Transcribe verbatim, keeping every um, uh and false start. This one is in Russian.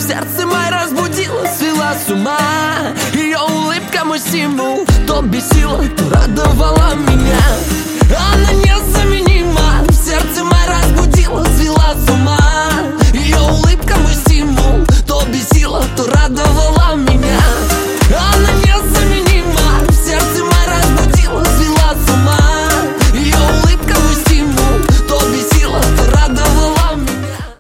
сердце мой разбудила, свела с ума. Ее улыбка мой стимул, то бесила, то радовала меня. Она незаменима, в сердце мой разбудила, свела с ума.